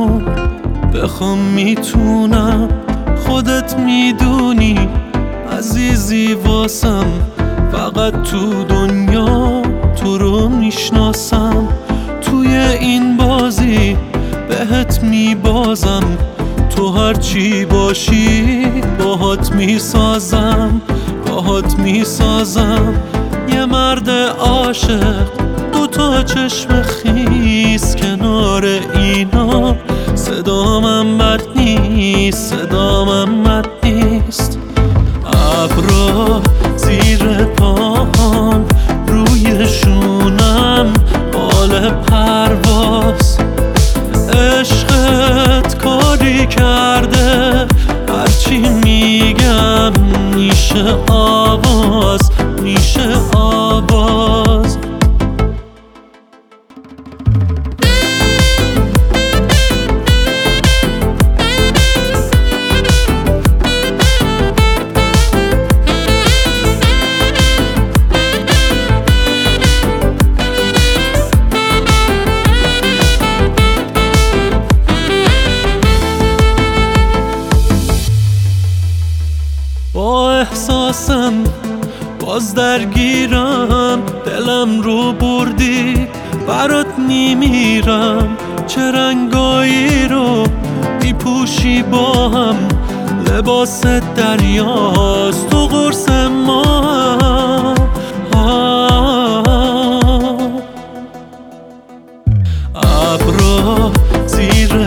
کن بخوام میتونم، خودت میدونی عزیزی واسم، فقط تو دنیا تو رو میشناسم. توی این بازی بهت میبازم، تو هرچی باشی باهات میسازم، باهات میسازم. یه مرد عاشق، دوتا چشم خیس، کنار اینا صدامم بد نیست، صدامم بد نیست. ابرا زیر پاهام، روی شونم بال پرواز، عشقت کاری کرده هرچی میگم میشه آواز، میشه آواز. با احساسم باز درگیرم، دلم رو بردی برات میمیرم. چه رنگایی رو میپوشی با هم، لباس دریاست تو قرص ما. ابرا زیر